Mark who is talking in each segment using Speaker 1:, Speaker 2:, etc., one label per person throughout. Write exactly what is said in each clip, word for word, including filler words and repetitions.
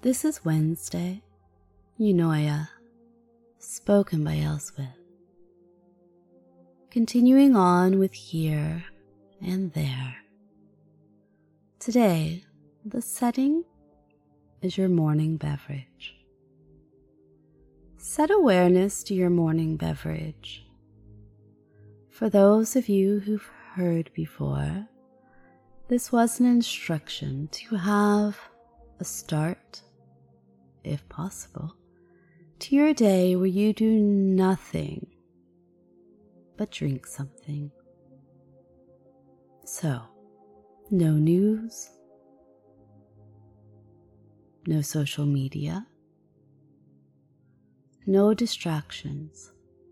Speaker 1: This is Wednesday, Eunoia, spoken by Elsewith. Continuing on with here and there. Today, the setting is your morning beverage. Set awareness to your morning beverage. For those of you who've heard before, this was an instruction to have a start, if possible, to your day where you do nothing but drink something. So, no news, no social media, no distractions,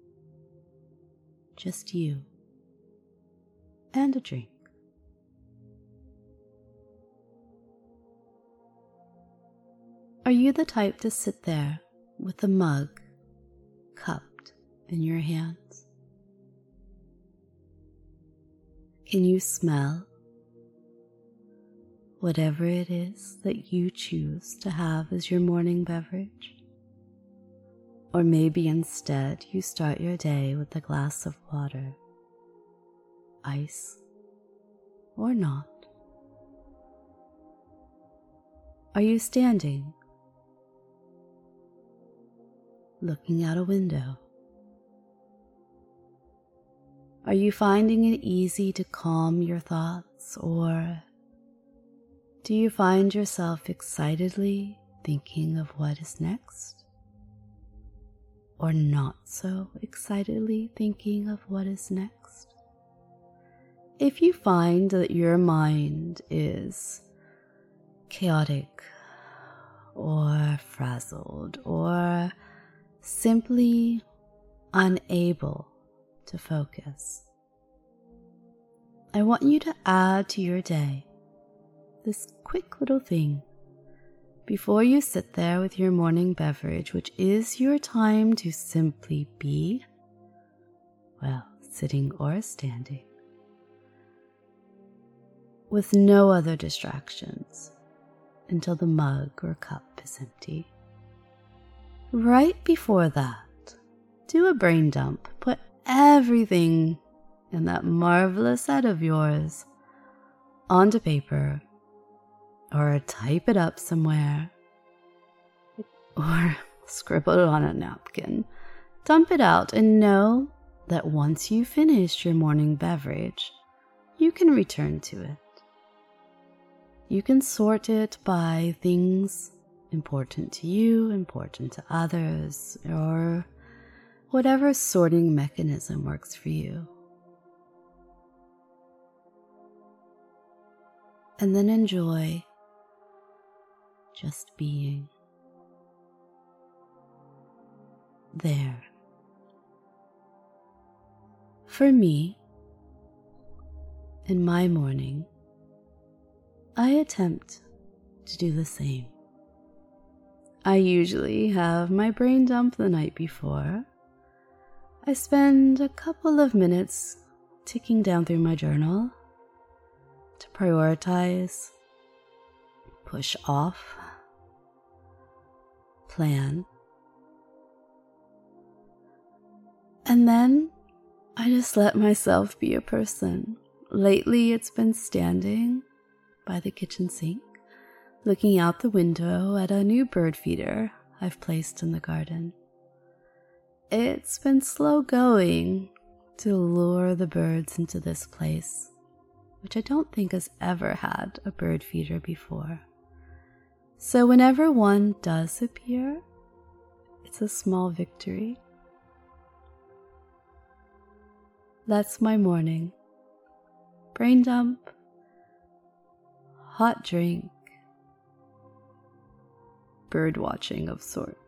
Speaker 1: just you and a drink. Are you the type to sit there with a mug cupped in your hands? Can you smell whatever it is that you choose to have as your morning beverage? Or maybe instead you start your day with a glass of water, ice or not. Are you standing, looking out a window? Are you finding it easy to calm your thoughts, or do you find yourself excitedly thinking of what is next? Or not so excitedly thinking of what is next? If you find that your mind is chaotic or frazzled or simply unable to focus, I want you to add to your day this quick little thing before you sit there with your morning beverage, which is your time to simply be, well, sitting or standing, with no other distractions until the mug or cup is empty. Right before that, do a brain dump. Put everything in that marvelous head of yours onto paper, or type it up somewhere, or scribble it on a napkin. Dump it out and know that once you finish your morning beverage, you can return to it. You can sort it by things important to you, important to others, or whatever sorting mechanism works for you. And then enjoy just being there. For me, in my morning, I attempt to do the same. I usually have my brain dump the night before. I spend a couple of minutes ticking down through my journal to prioritize, push off, plan, and then I just let myself be a person. Lately, it's been standing by the kitchen sink, looking out the window at a new bird feeder I've placed in the garden. It's been slow going to lure the birds into this place, which I don't think has ever had a bird feeder before. So whenever one does appear, it's a small victory. That's my morning. Brain dump, hot drink, bird watching of sorts.